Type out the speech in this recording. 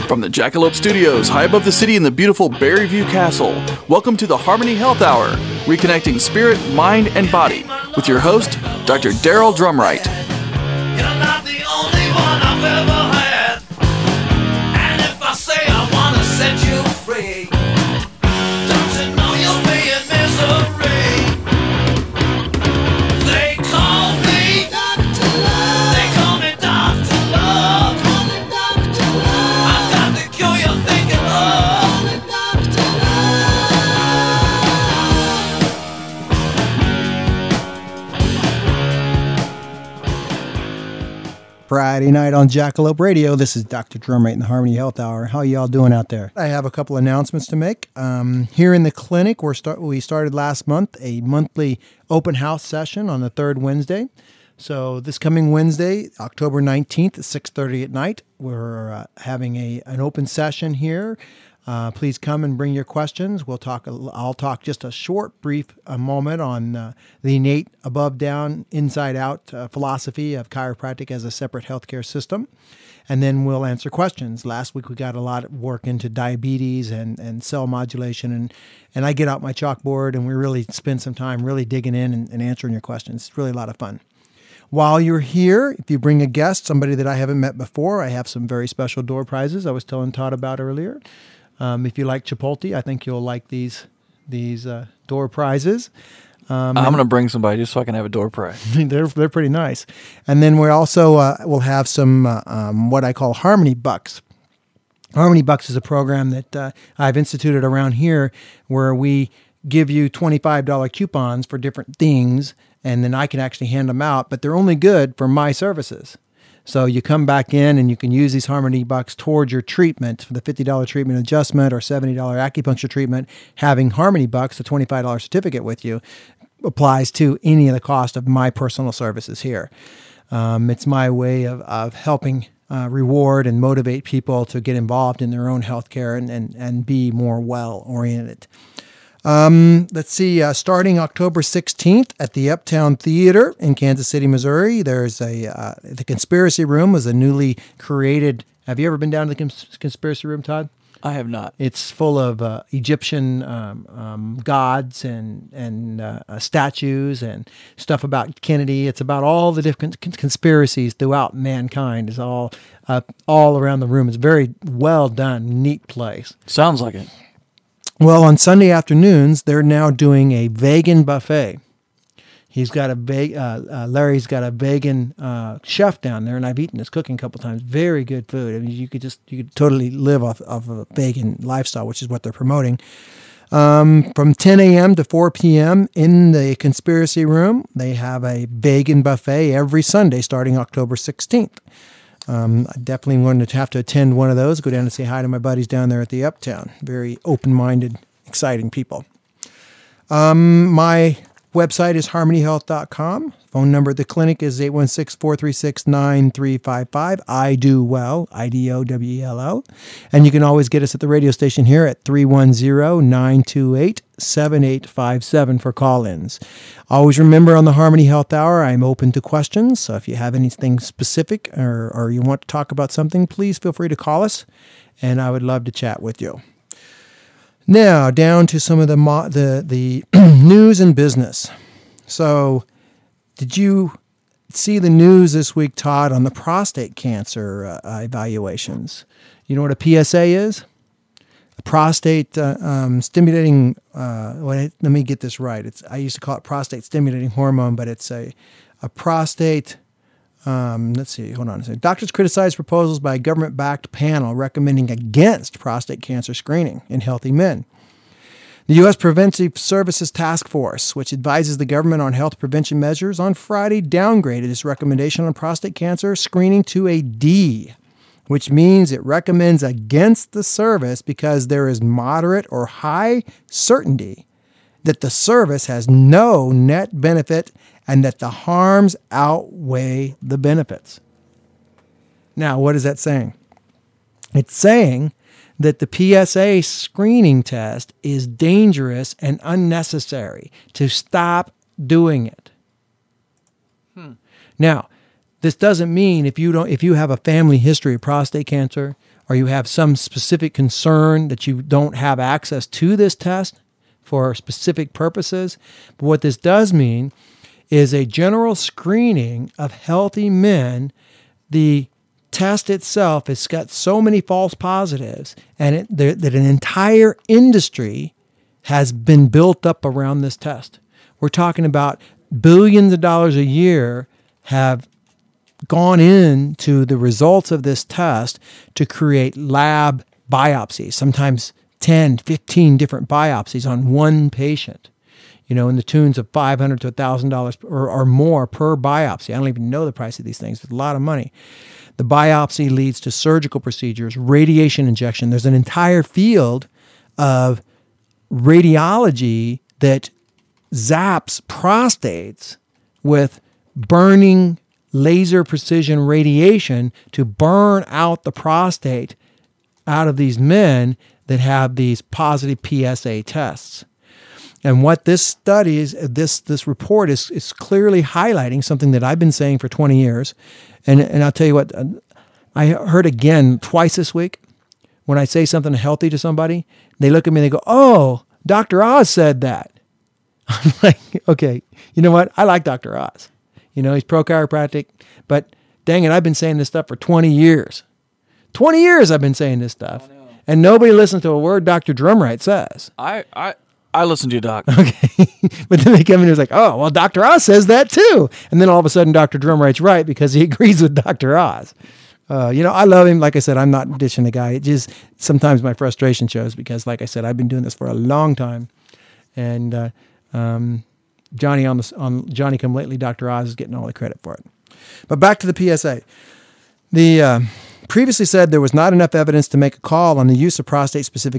From the Jackalope Studios, high above the city in the beautiful Berryview Castle, welcome to the Harmony Health Hour, reconnecting spirit, mind, and body, with your host, Dr. Daryl Drumright. You're not the only one I've ever had, and if I say I want to set you free, don't you know you'll be in misery? They call me Dr. Love. They call me Dr. Love. I've got the cure you're thinking of. Dr. Friday night on Jackalope Radio. This is Dr. Drumright in the Harmony Health Hour. How y'all doing out there? I have a couple announcements to make. Here in the clinic, we started last month a monthly open house session on the third Wednesday. So this coming Wednesday, October 19th at 6:30 at night, we're having an open session here. Please come and bring your questions. I'll talk just a short, brief moment on the innate above-down, inside-out philosophy of chiropractic as a separate healthcare system. And then we'll answer questions. Last week we got a lot of work into diabetes and cell modulation. And I get out my chalkboard and we really spend some time really digging in and answering your questions. It's really a lot of fun. While you're here, if you bring a guest, somebody that I haven't met before, I have some very special door prizes I was telling Todd about earlier. If you like Chipotle, I think you'll like these door prizes. I'm going to bring somebody just so I can have a door prize. They're pretty nice. And then we also will have some what I call Harmony Bucks. Harmony Bucks is a program that I've instituted around here where we give you $25 coupons for different things, and then I can actually hand them out, but they're only good for my services. So you come back in and you can use these Harmony Bucks towards your treatment for the $50 treatment adjustment or $70 acupuncture treatment. Having Harmony Bucks, the $25 certificate with you, applies to any of the cost of my personal services here. It's my way of helping reward and motivate people to get involved in their own healthcare and be more well-oriented. Let's see, starting October 16th at the Uptown Theater in Kansas City, Missouri, there's the Conspiracy Room was a newly created. Have you ever been down to the Conspiracy Room, Todd? I have not. It's full of Egyptian gods and statues and stuff about Kennedy. It's about all the different conspiracies throughout mankind. It's all around the room. It's very well done, neat place. Sounds like it. Well, on Sunday afternoons, they're now doing a vegan buffet. He's got Larry's got a vegan chef down there, and I've eaten his cooking a couple times. Very good food. I mean, you could totally live off a vegan lifestyle, which is what they're promoting. From 10 a.m. to 4 p.m. in the Conspiracy Room, they have a vegan buffet every Sunday starting October 16th. I definitely going to have to attend one of those, go down and say hi to my buddies down there at the Uptown. Very open-minded, exciting people. My website is harmonyhealth.com. Phone number at the clinic is 816-436-9355. I do well, IDOWELL. And you can always get us at the radio station here at 310-928-7857 for call-ins. Always remember on the Harmony Health Hour, I'm open to questions. So if you have anything specific or you want to talk about something, please feel free to call us, and I would love to chat with you. Now, down to some of the news and business. So, did you see the news this week, Todd, on the prostate cancer evaluations? You know what a PSA is? A prostate stimulating, let me get this right. I used to call it prostate stimulating hormone, but it's a prostate, let's see, hold on a second. Doctors criticize proposals by a government-backed panel recommending against prostate cancer screening in healthy men. The U.S. Preventive Services Task Force, which advises the government on health prevention measures, on Friday downgraded its recommendation on prostate cancer screening to a D, which means it recommends against the service because there is moderate or high certainty that the service has no net benefit and that the harms outweigh the benefits. Now, what is that saying? It's saying that the PSA screening test is dangerous and unnecessary, to stop doing it. Now, this doesn't mean if you have a family history of prostate cancer or you have some specific concern that you don't have access to this test for specific purposes. But what this does mean is a general screening of healthy men. The test itself has got so many false positives, and that an entire industry has been built up around this test. We're talking about billions of dollars a year have gone into the results of this test to create lab biopsies, sometimes 10, 15 different biopsies on one patient, in the tunes of $500 to $1,000 or more per biopsy. I don't even know the price of these things. It's a lot of money. The biopsy leads to surgical procedures, radiation injection. There's an entire field of radiology that zaps prostates with burning laser precision radiation to burn out the prostate out of these men that have these positive PSA tests. And what this study is, this report is clearly highlighting something that I've been saying for 20 years. And I'll tell you what, I heard again twice this week. When I say something healthy to somebody, they look at me and they go, "Oh, Dr. Oz said that." I'm like, okay, you know what? I like Dr. Oz. He's pro-chiropractic, but dang it, I've been saying this stuff for 20 years. 20 years I've been saying this stuff. And nobody listens to a word Dr. Drumright says. I listen to you, Doc. Okay. But then they come in and it's like, "Oh, well, Dr. Oz says that too." And then all of a sudden Dr. Drumright's right because he agrees with Dr. Oz. I love him. Like I said, I'm not ditching the guy. It just sometimes my frustration shows because, like I said, I've been doing this for a long time. And Johnny on Johnny Come Lately, Dr. Oz is getting all the credit for it. But back to the PSA. The previously said there was not enough evidence to make a call on the use of prostate-specific